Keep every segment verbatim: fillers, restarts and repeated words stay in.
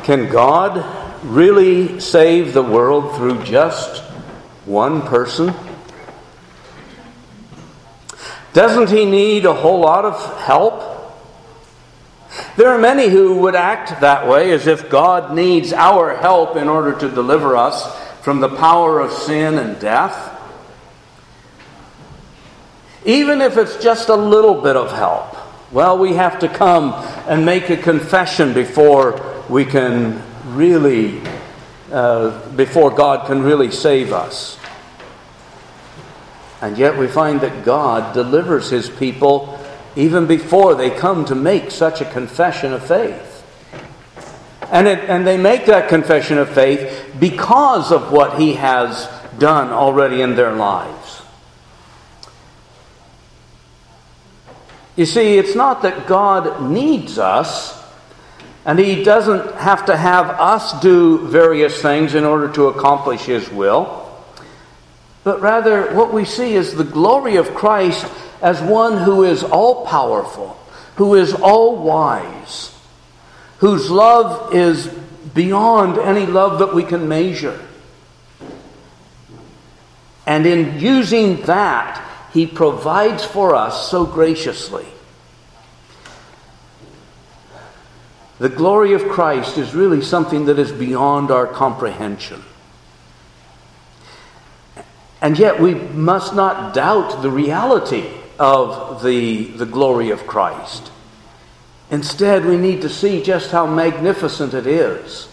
Can God really save the world through just one person? Doesn't he need a whole lot of help? There are many who would act that way, as if God needs our help in order to deliver us from the power of sin and death. Even if it's just a little bit of help, well, we have to come and make a confession before we can really, uh, before God can really save us. And yet we find that God delivers His people even before they come to make such a confession of faith. And, it, and they make that confession of faith because of what He has done already in their lives. You see, it's not that God needs us, and He doesn't have to have us do various things in order to accomplish His will. But rather, what we see is the glory of Christ as one who is all-powerful, who is all-wise, whose love is beyond any love that we can measure. And in using that, He provides for us so graciously. The glory of Christ is really something that is beyond our comprehension. And yet we must not doubt the reality of the, the glory of Christ. Instead, we need to see just how magnificent it is.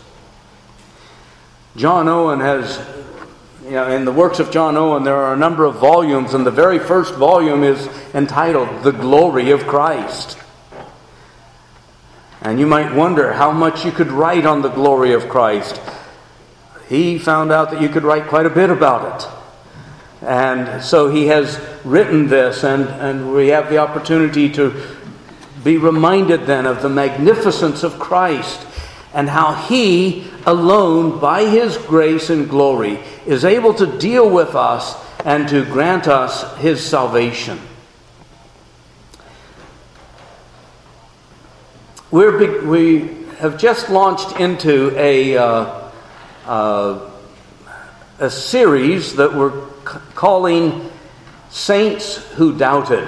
John Owen has, you know, in the works of John Owen, there are a number of volumes, and the very first volume is entitled The Glory of Christ. And you might wonder how much you could write on the glory of Christ. He found out that you could write quite a bit about it. And so he has written this, and, and we have the opportunity to be reminded then of the magnificence of Christ and how He alone, by His grace and glory, is able to deal with us and to grant us His salvation. We're, we have just launched into a, uh, uh, a series that we're c- calling Saints Who Doubted.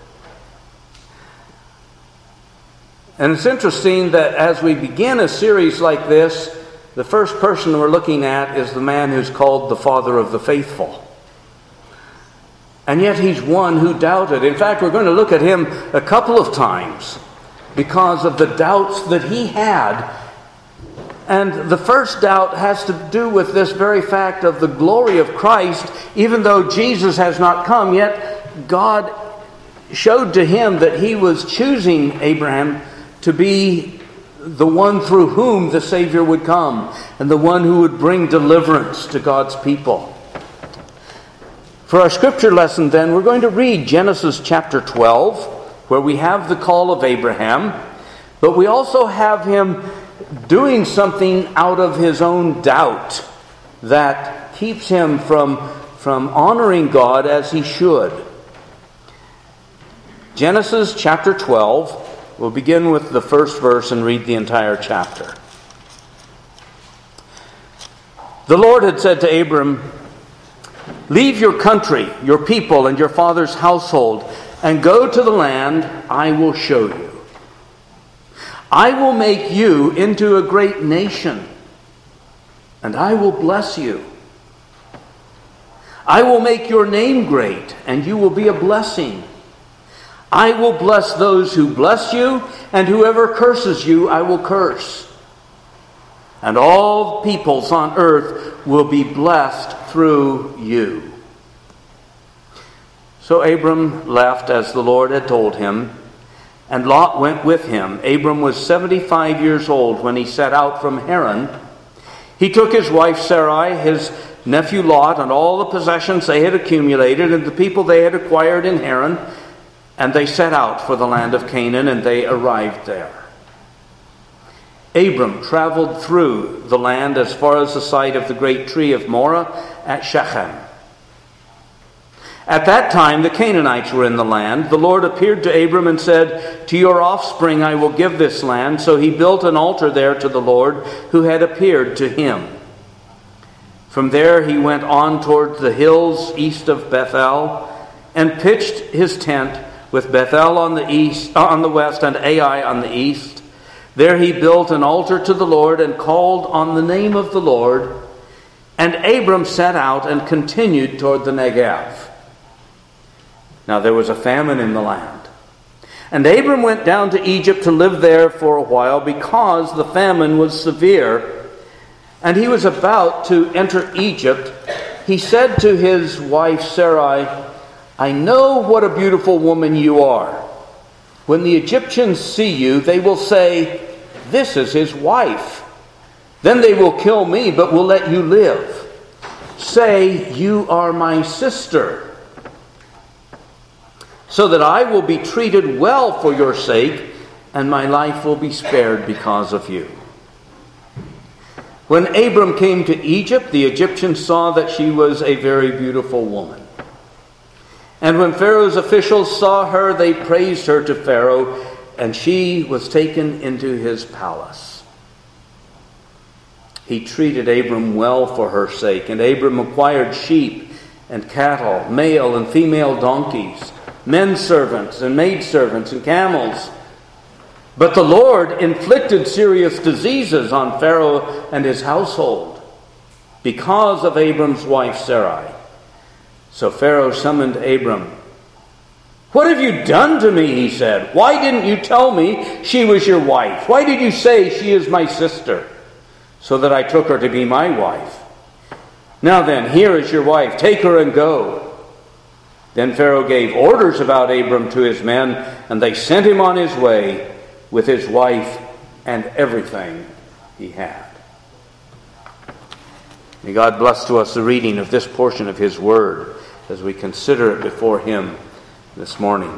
And it's interesting that as we begin a series like this, the first person we're looking at is the man who's called the Father of the Faithful. And yet he's one who doubted. In fact, we're going to look at him a couple of times because of the doubts that he had. And the first doubt has to do with this very fact of the glory of Christ. Even though Jesus has not come, yet God showed to him that He was choosing Abraham to be the one through whom the Savior would come, and the one who would bring deliverance to God's people. For our scripture lesson then, we're going to read Genesis chapter twelve, where we have the call of Abraham, but we also have him doing something out of his own doubt that keeps him from, from honoring God as he should. Genesis chapter twelve, we'll begin with the first verse and read the entire chapter. The Lord had said to Abram, "Leave your country, your people, and your father's household, and go to the land I will show you. I will make you into a great nation, and I will bless you. I will make your name great, and you will be a blessing. I will bless those who bless you, and whoever curses you I will curse. And all peoples on earth will be blessed through you." So Abram left as the Lord had told him, and Lot went with him. Abram was seventy-five years old when he set out from Haran. He took his wife Sarai, his nephew Lot, and all the possessions they had accumulated, and the people they had acquired in Haran, and they set out for the land of Canaan, and they arrived there. Abram traveled through the land as far as the site of the great tree of Moreh at Shechem. At that time, the Canaanites were in the land. The Lord appeared to Abram and said, "To your offspring I will give this land." So he built an altar there to the Lord who had appeared to him. From there he went on toward the hills east of Bethel and pitched his tent with Bethel on the east, on the west, and Ai on the east. There he built an altar to the Lord and called on the name of the Lord. And Abram set out and continued toward the Negev. Now there was a famine in the land. And Abram went down to Egypt to live there for a while because the famine was severe. And he was about to enter Egypt. He said to his wife Sarai, "I know what a beautiful woman you are. When the Egyptians see you, they will say, 'This is his wife.' Then they will kill me, but will let you live. Say, 'You are my sister,' so that I will be treated well for your sake, and my life will be spared because of you." When Abram came to Egypt, the Egyptians saw that she was a very beautiful woman. And when Pharaoh's officials saw her, they praised her to Pharaoh, and she was taken into his palace. He treated Abram well for her sake, and Abram acquired sheep and cattle, male and female donkeys, men servants and maidservants and camels. But the Lord inflicted serious diseases on Pharaoh and his household because of Abram's wife Sarai. So Pharaoh summoned Abram. "What have you done to me?" he said. "Why didn't you tell me she was your wife? Why did you say she is my sister, so that I took her to be my wife? Now then, here is your wife. Take her and go." Then Pharaoh gave orders about Abram to his men, and they sent him on his way with his wife and everything he had. May God bless to us the reading of this portion of his word as we consider it before him this morning.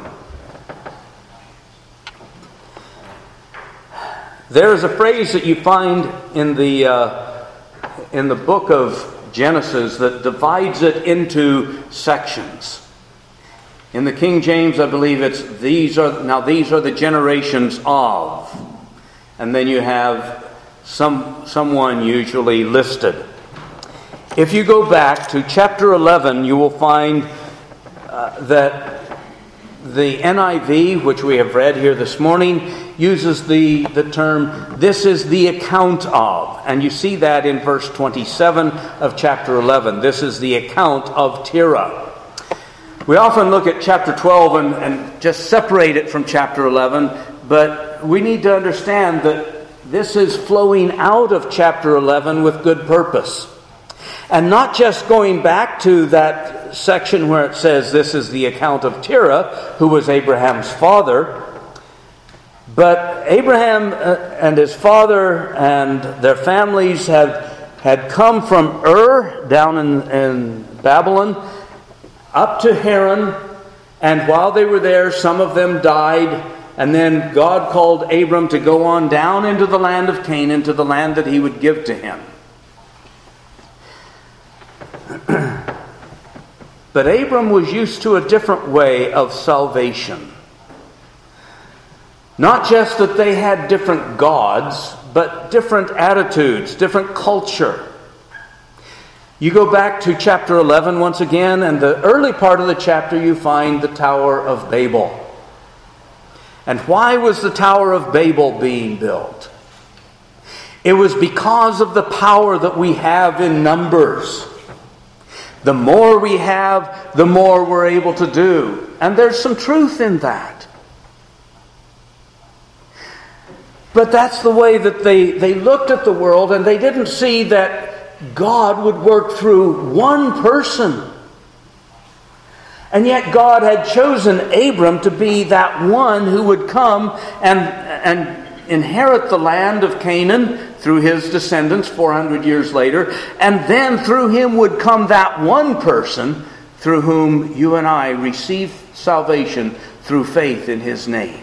There is a phrase that you find in the uh, in the book of Genesis that divides it into sections. In the King James, I believe it's these are now these are the generations of, and then you have some someone usually listed. If you go back to chapter eleven, you will find uh, that the N I V, which we have read here this morning, uses the, the term, "This is the account of." And you see that in verse twenty-seven of chapter eleven. This is the account of Terah. We often look at chapter twelve and, and just separate it from chapter eleven, but we need to understand that this is flowing out of chapter eleven with good purpose. And not just going back to that section where it says this is the account of Terah, who was Abraham's father, but Abraham and his father and their families had, had come from Ur down in, in Babylon up to Haran, and while they were there, some of them died, and then God called Abram to go on down into the land of Canaan, to the land that he would give to him. But Abram was used to a different way of salvation. Not just that they had different gods, but different attitudes, different culture. You go back to chapter eleven once again, and the early part of the chapter you find the Tower of Babel. And why was the Tower of Babel being built? It was because of the power that we have in numbers. The more we have, the more we're able to do. And there's some truth in that. But that's the way that they, they looked at the world, and they didn't see that God would work through one person. And yet God had chosen Abram to be that one who would come and, and inherit the land of Canaan through his descendants four hundred years later. And then through him would come that one person through whom you and I receive salvation through faith in his name.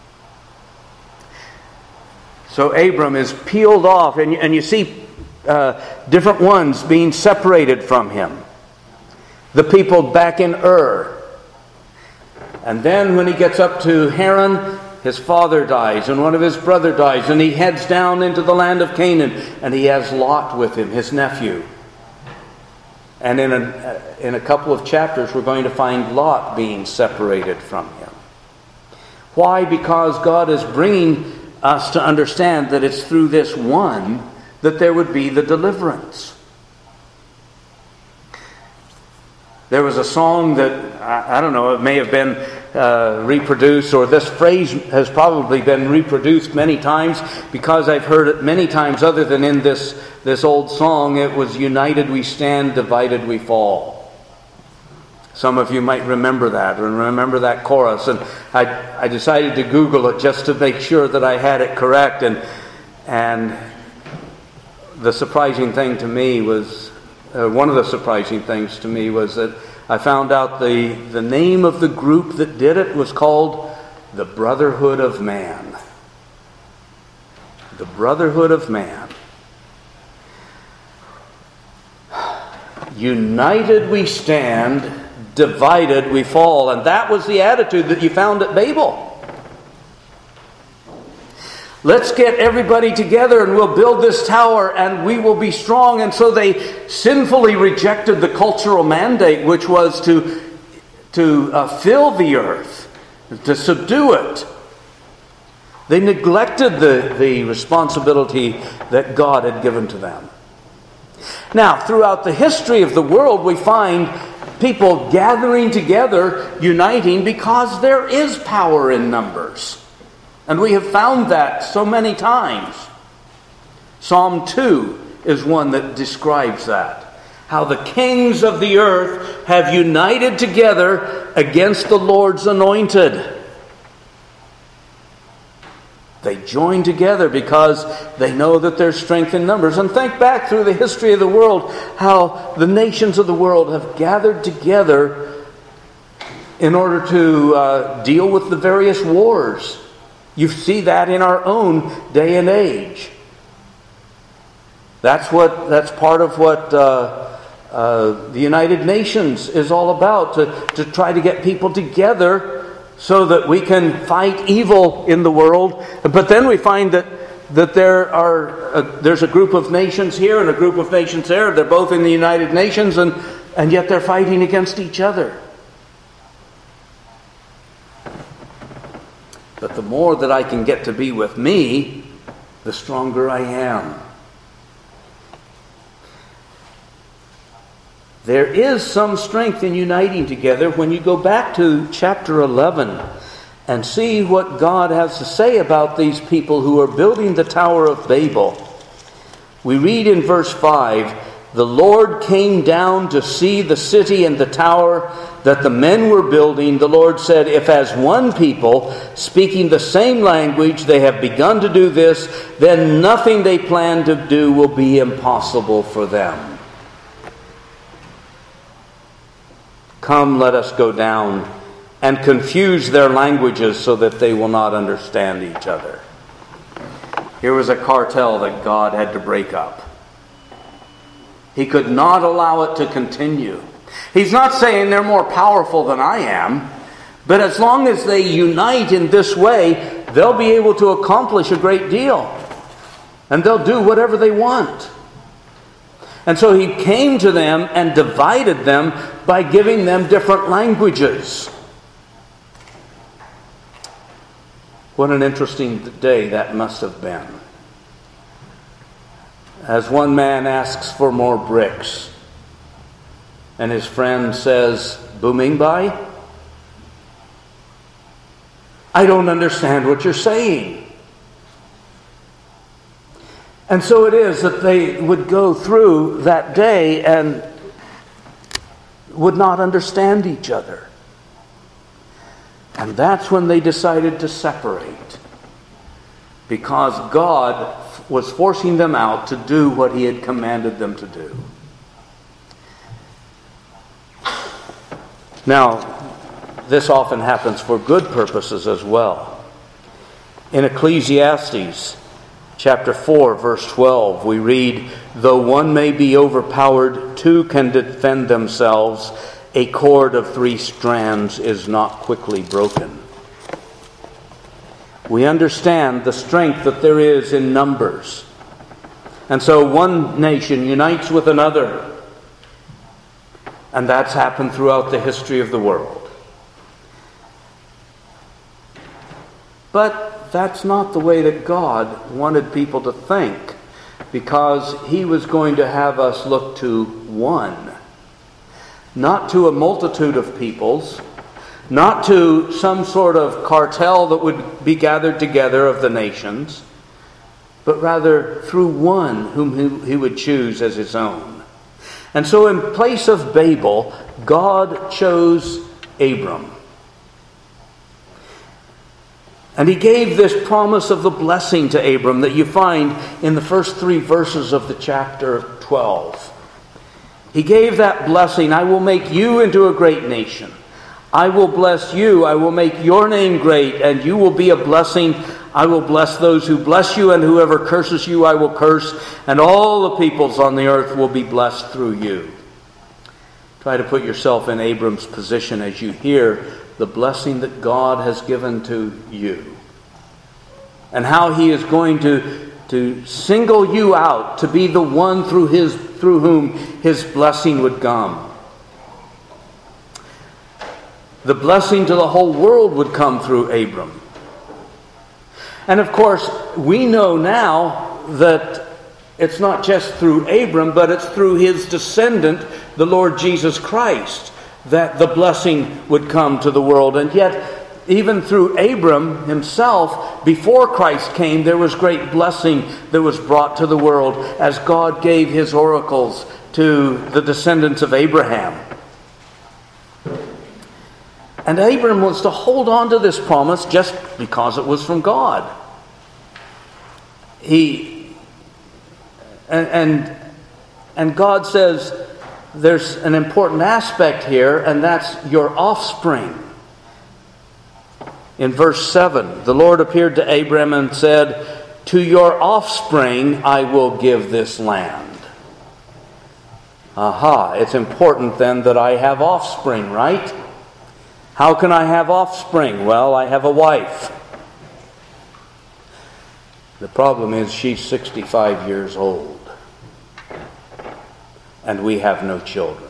So Abram is peeled off, and, and you see uh, different ones being separated from him. the people back in Ur. And then when he gets up to Haran, his father dies and one of his brother dies, and he heads down into the land of Canaan, and he has Lot with him, his nephew. And in a, in a couple of chapters we're going to find Lot being separated from him. Why? Because God is bringing us to understand that it's through this one that there would be the deliverance. There was a song that, I, I don't know, it may have been uh, reproduced, or this phrase has probably been reproduced many times, because I've heard it many times other than in this, this old song. It was, "United we stand, divided we fall." Some of you might remember that, or remember that chorus. And I, I decided to Google it just to make sure that I had it correct. And, and the surprising thing to me was, uh, one of the surprising things to me was that I found out the, the name of the group that did it was called the Brotherhood of Man. The Brotherhood of Man. United we stand, divided we fall. And that was the attitude that you found at Babel. Let's get everybody together and we'll build this tower and we will be strong. And so they sinfully rejected the cultural mandate, which was to, to uh, fill the earth, to subdue it. They neglected the, the responsibility that God had given to them. Now, throughout the history of the world, we find people gathering together, uniting, because there is power in numbers. And we have found that so many times. Psalm two is one that describes that. How the kings of the earth have united together against the Lord's anointed. They join together because they know that there's strength in numbers. And think back through the history of the world, how the nations of the world have gathered together in order to uh, deal with the various wars. You see that in our own day and age. That's what. That's part of what uh, uh, the United Nations is all about, to, to try to get people together so that we can fight evil in the world. But then we find that, that there are a, there's a group of nations here and a group of nations there. They're both in the United Nations, and, and yet they're fighting against each other. But the more that I can get to be with me, the stronger I am. There is some strength in uniting together when you go back to chapter eleven and see what God has to say about these people who are building the Tower of Babel. We read in verse five, "The Lord came down to see the city and the tower that the men were building. The Lord said, if as one people, speaking the same language, they have begun to do this, then nothing they plan to do will be impossible for them. Come, let us go down and confuse their languages so that they will not understand each other." Here was a cartel that God had to break up. He could not allow it to continue. He's not saying they're more powerful than I am, but as long as they unite in this way, they'll be able to accomplish a great deal. And they'll do whatever they want. And so he came to them and divided them by giving them different languages. What an interesting day that must have been. As one man asks for more bricks, and his friend says, "Bumingbai? I don't understand what you're saying." And so it is that they would go through that day and would not understand each other. And that's when they decided to separate, because God was forcing them out to do what He had commanded them to do. Now, this often happens for good purposes as well. In Ecclesiastes chapter four, verse twelve, we read, "Though one may be overpowered, two can defend themselves. a cord of three strands is not quickly broken. We understand the strength that there is in numbers. And so one nation unites with another. And that's happened throughout the history of the world. But that's not the way that God wanted people to think, because He was going to have us look to one. Not to a multitude of peoples, not to some sort of cartel that would be gathered together of the nations, but rather through one whom He would choose as His own. And so in place of Babel, God chose Abram. And He gave this promise of the blessing to Abram that you find in the first three verses of the chapter twelve. He gave that blessing, I will make you into a great nation. I will bless you, I will make your name great, and you will be a blessing. I will bless those who bless you, and whoever curses you I will curse, and all the peoples on the earth will be blessed through you. Try to put yourself in Abram's position as you hear the blessing that God has given to you, and how He is going to, to single you out to be the one through his through whom His blessing would come. The blessing to the whole world would come through Abram. And of course, we know now that it's not just through Abram, but it's through his descendant, the Lord Jesus Christ, that the blessing would come to the world. And yet, even through Abram himself, before Christ came, there was great blessing that was brought to the world as God gave His oracles to the descendants of Abraham. And Abram was to hold on to this promise just because it was from God. He and and, and God says there's an important aspect here, and that's your offspring. In verse seven, the Lord appeared to Abram and said, "To your offspring I will give this land." Aha, it's important then that I have offspring, right? How can I have offspring? Well, I have a wife. The problem is she's sixty-five years old. And we have no children.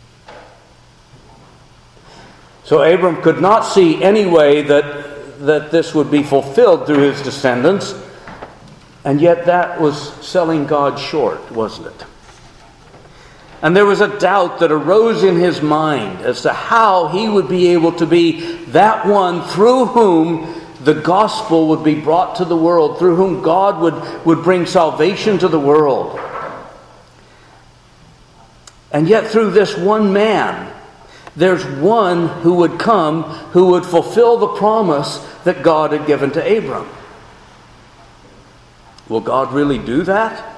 So Abram could not see any way that, that this would be fulfilled through his descendants. And yet that was selling God short, wasn't it? And there was a doubt that arose in his mind as to how he would be able to be that one through whom the gospel would be brought to the world, through whom God would, would bring salvation to the world. And yet through this one man, there's one who would come who would fulfill the promise that God had given to Abram. Will God really do that?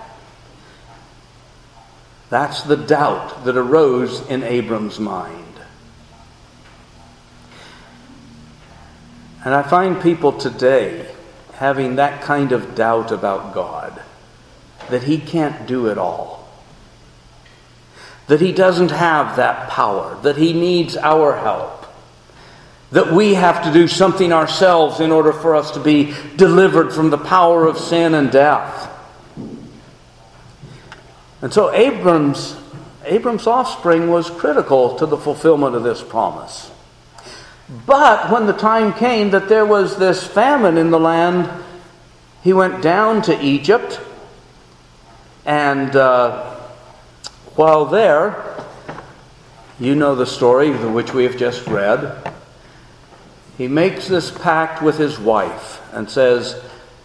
That's the doubt that arose in Abram's mind. And I find people today having that kind of doubt about God, that He can't do it all, that He doesn't have that power, that He needs our help, that we have to do something ourselves in order for us to be delivered from the power of sin and death. And so Abram's, Abram's offspring was critical to the fulfillment of this promise. But when the time came that there was this famine in the land, he went down to Egypt. And uh, while there, you know the story which we have just read, he makes this pact with his wife and says,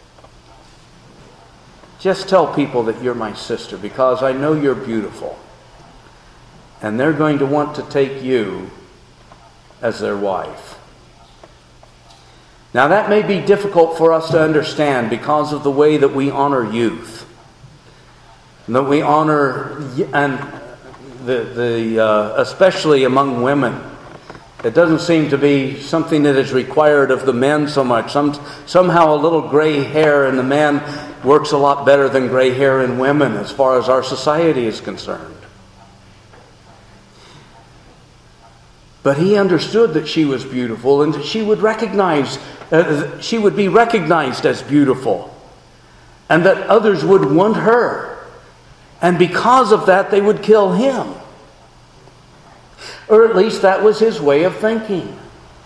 "Just tell people that you're my sister, because I know you're beautiful. And they're going to want to take you as their wife." Now that may be difficult for us to understand because of the way that we honor youth. And that we honor, and the, the uh, especially among women. It doesn't seem to be something that is required of the men so much. Some, somehow a little gray hair in the man works a lot better than gray hair in women as far as our society is concerned. But he understood that she was beautiful and that she would recognize, uh, she would be recognized as beautiful, and that others would want her. And because of that, they would kill him. Or at least that was his way of thinking.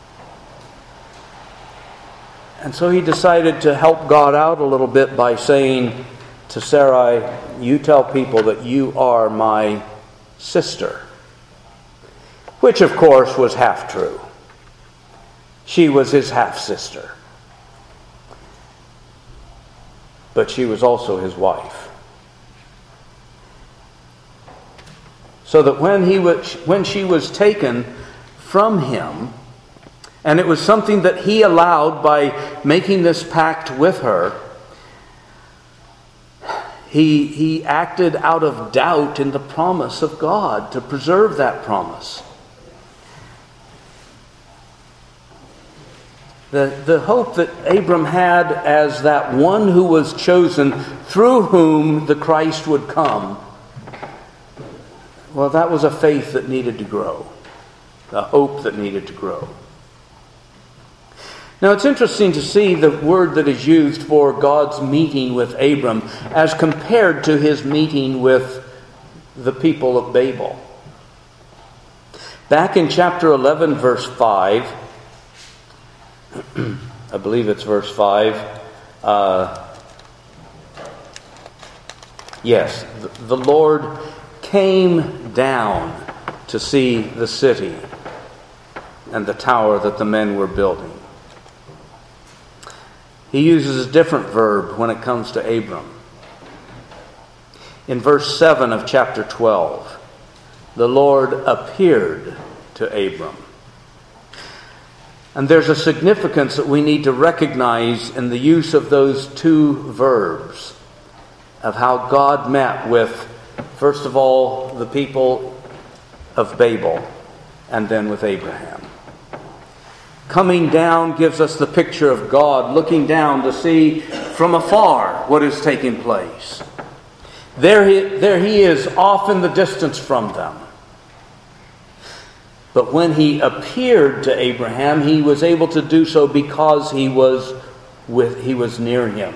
And so he decided to help God out a little bit by saying to Sarai, "You tell people that you are my sister." Which, of course, was half true. She was his half-sister. But she was also his wife. So that when he was, when she was taken from him, and it was something that he allowed by making this pact with her, he, he acted out of doubt in the promise of God to preserve that promise. The, the hope that Abram had as that one who was chosen through whom the Christ would come, well, that was a faith that needed to grow, a hope that needed to grow. Now, it's interesting to see the word that is used for God's meeting with Abram as compared to his meeting with the people of Babel. Back in chapter eleven, verse five, I believe it's verse five. Uh, yes, the, the Lord came down to see the city and the tower that the men were building. He uses a different verb when it comes to Abram. In verse seven of chapter twelve, the Lord appeared to Abram. And there's a significance that we need to recognize in the use of those two verbs, of how God met with, first of all, the people of Babel, and then with Abraham. Coming down gives us the picture of God looking down to see from afar what is taking place. There he, there he is off in the distance from them. But when he appeared to Abraham, he was able to do so because he was with he was near him.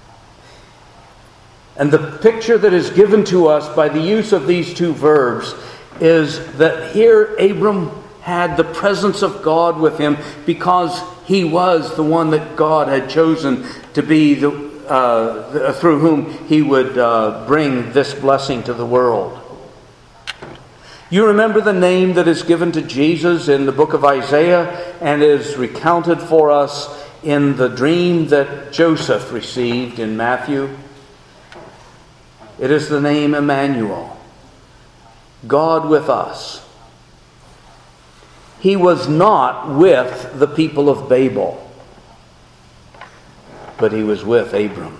And the picture that is given to us by the use of these two verbs is that here Abram had the presence of God with him because he was the one that God had chosen to be the, uh, through whom he would uh, bring this blessing to the world. You remember the name that is given to Jesus in the book of Isaiah and is recounted for us in the dream that Joseph received in Matthew? It is the name Emmanuel, God with us. He was not with the people of Babel, but he was with Abram.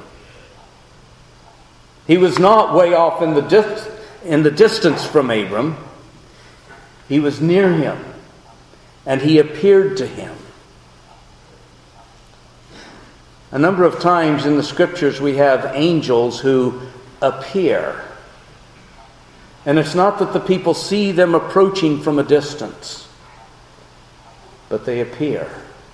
He was not way off in the dis- in the distance from Abram. He was near him, and he appeared to him. A number of times in the Scriptures we have angels who appear. And it's not that the people see them approaching from a distance, but they appear.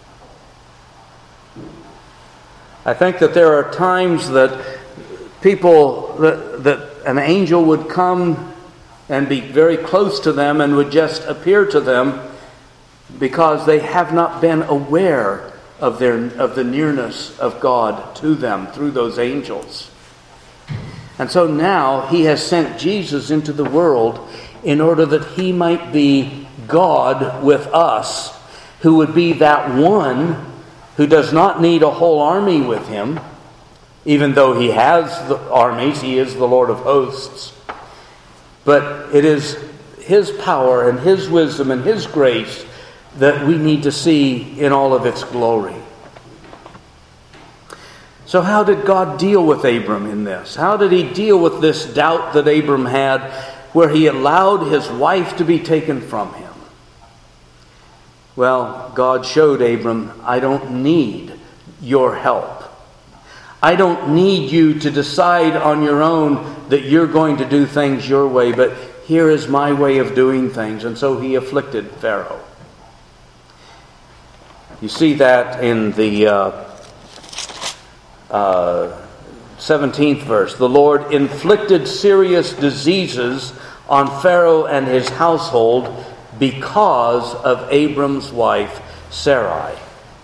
I think that there are times that people, that, that an angel would come and be very close to them and would just appear to them because they have not been aware of their of the nearness of God to them through those angels. And so now he has sent Jesus into the world in order that he might be God with us, who would be that one who does not need a whole army with him, even though he has the armies, he is the Lord of hosts. But it is his power and his wisdom and his grace that we need to see in all of its glory. So how did God deal with Abram in this? How did he deal with this doubt that Abram had, where he allowed his wife to be taken from him? Well, God showed Abram, I don't need your help. I don't need you to decide on your own that you're going to do things your way, but here is my way of doing things. And so he afflicted Pharaoh You see that in the uh, uh, seventeenth verse. The Lord inflicted serious diseases on Pharaoh and his household because of Abram's wife, Sarai.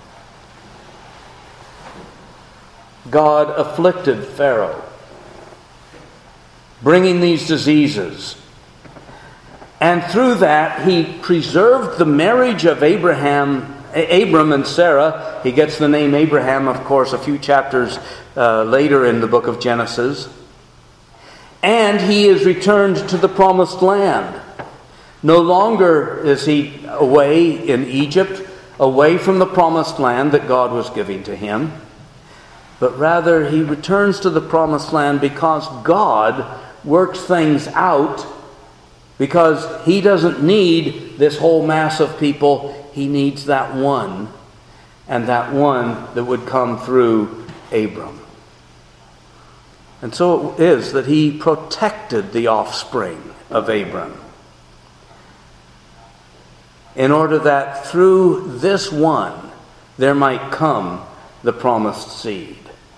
God afflicted Pharaoh, bringing these diseases. And through that, he preserved the marriage of Abraham, Abram and Sarah. He gets the name Abraham, of course, a few chapters uh, later in the book of Genesis. And he is returned to the promised land. No longer is he away in Egypt, away from the promised land that God was giving to him. But rather, he returns to the promised land because God works things out, because he doesn't need this whole mass of people. He needs that one, and that one that would come through Abram. And so it is that he protected the offspring of Abram, in order that through this one there might come the promised seed.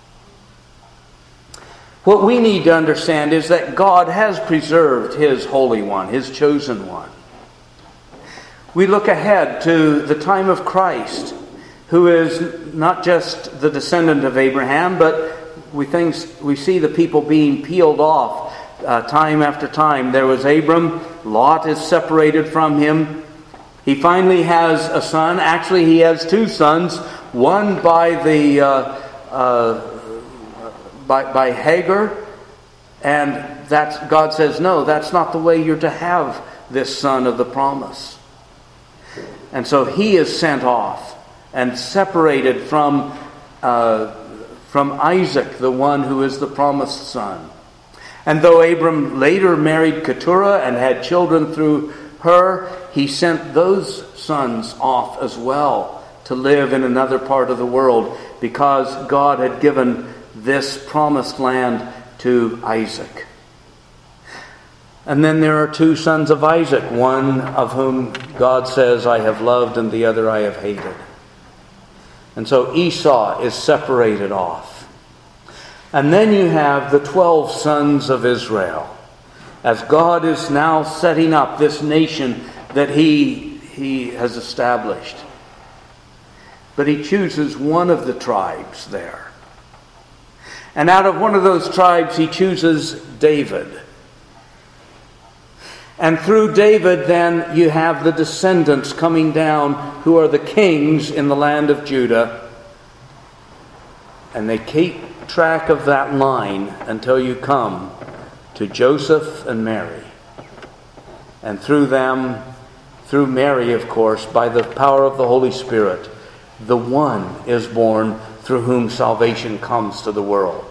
What we need to understand is that God has preserved His Holy One, His chosen one. We look ahead to the time of Christ, who is not just the descendant of Abraham, but we think, we see the people being peeled off uh, time after time. There was Abram. Lot is separated from him. He finally has a son. Actually, he has two sons. One by the... Uh, uh, By, by Hagar, and that's, God says, no, that's not the way you're to have this son of the promise. And so he is sent off and separated from, uh, from Isaac, the one who is the promised son. And though Abram later married Keturah and had children through her, he sent those sons off as well to live in another part of the world, because God had given this promised land to Isaac. And then there are two sons of Isaac, one of whom God says, I have loved, and the other I have hated. And so Esau is separated off. And then you have the twelve sons of Israel, as God is now setting up this nation that he, he has established. But he chooses one of the tribes there. And out of one of those tribes, he chooses David. And through David, then, you have the descendants coming down who are the kings in the land of Judah. And they keep track of that line until you come to Joseph and Mary. And through them, through Mary, of course, by the power of the Holy Spirit, the one is born through whom salvation comes to the world.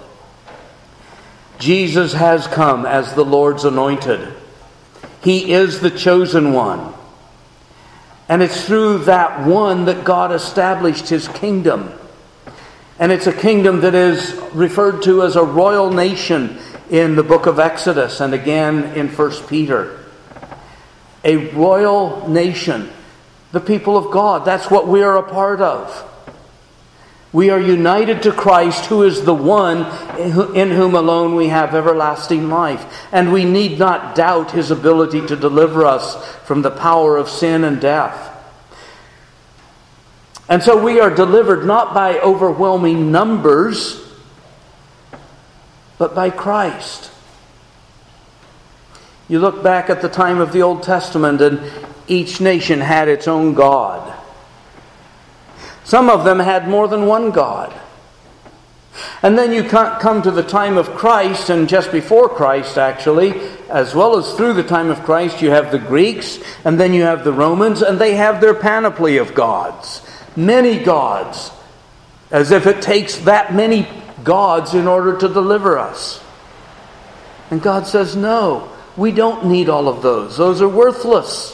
Jesus has come as the Lord's anointed. He is the chosen one. And it's through that one that God established His kingdom. And it's a kingdom that is referred to as a royal nation in the book of Exodus and again in First Peter. A royal nation. The people of God. That's what we are a part of. We are united to Christ, who is the one in whom alone we have everlasting life. And we need not doubt His ability to deliver us from the power of sin and death. And so we are delivered not by overwhelming numbers, but by Christ. You look back at the time of the Old Testament, and each nation had its own God. Some of them had more than one God. And then you come to the time of Christ, and just before Christ actually, as well as through the time of Christ, you have the Greeks, and then you have the Romans, and they have their panoply of gods. Many gods. As if it takes that many gods in order to deliver us. And God says, no, we don't need all of those. Those are worthless.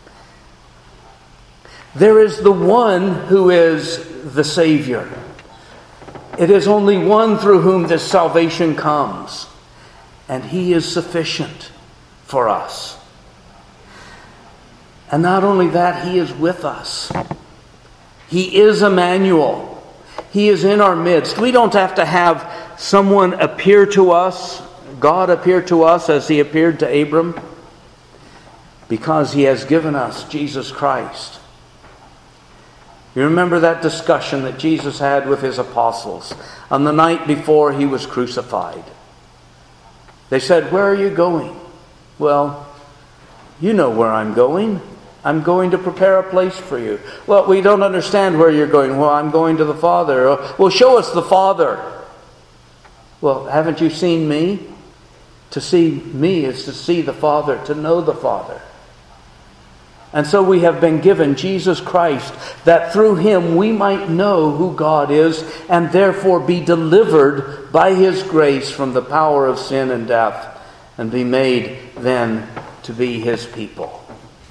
There is the one who is the Savior. It is only one through whom this salvation comes. And He is sufficient for us. And not only that, He is with us. He is Emmanuel. He is in our midst. We don't have to have someone appear to us, God appear to us as He appeared to Abram, because He has given us Jesus Christ. You remember that discussion that Jesus had with His apostles on the night before He was crucified. They said, "Where are you going?" "Well, you know where I'm going. I'm going to prepare a place for you." "Well, we don't understand where you're going." "Well, I'm going to the Father." "Well, show us the Father." "Well, haven't you seen me?" To see me is to see the Father, to know the Father. And so we have been given Jesus Christ, that through Him we might know who God is and therefore be delivered by His grace from the power of sin and death and be made then to be His people.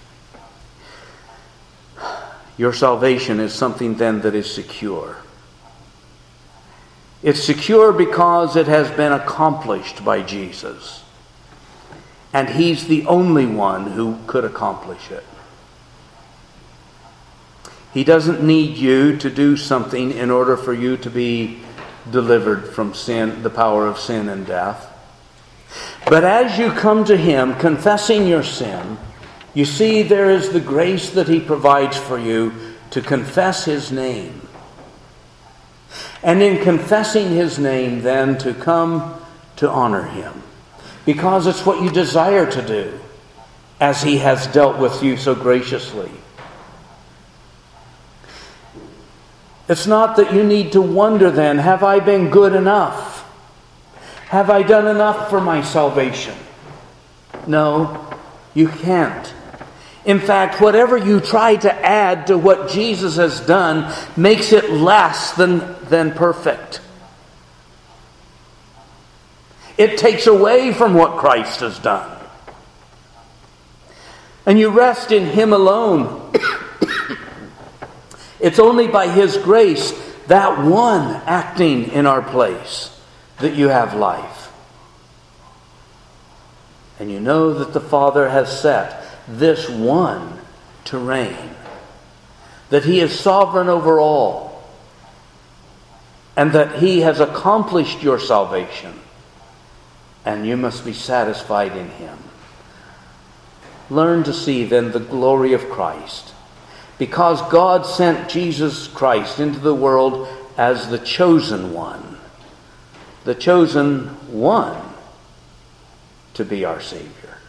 Your salvation is something then that is secure. It's secure because it has been accomplished by Jesus. And He's the only one who could accomplish it. He doesn't need you to do something in order for you to be delivered from sin, the power of sin and death. But as you come to Him, confessing your sin, you see there is the grace that He provides for you to confess His name. And in confessing His name, then, to come to honor Him. Because it's what you desire to do, as He has dealt with you so graciously. It's not that you need to wonder then, have I been good enough? Have I done enough for my salvation? No, you can't. In fact, whatever you try to add to what Jesus has done makes it less than, than perfect. It takes away from what Christ has done. And you rest in Him alone. It's only by His grace, that one acting in our place, that you have life. And you know that the Father has set this one to reign. That He is sovereign over all. And that He has accomplished your salvation. And you must be satisfied in Him. Learn to see then the glory of Christ. Because God sent Jesus Christ into the world as the chosen one. The chosen one to be our Savior.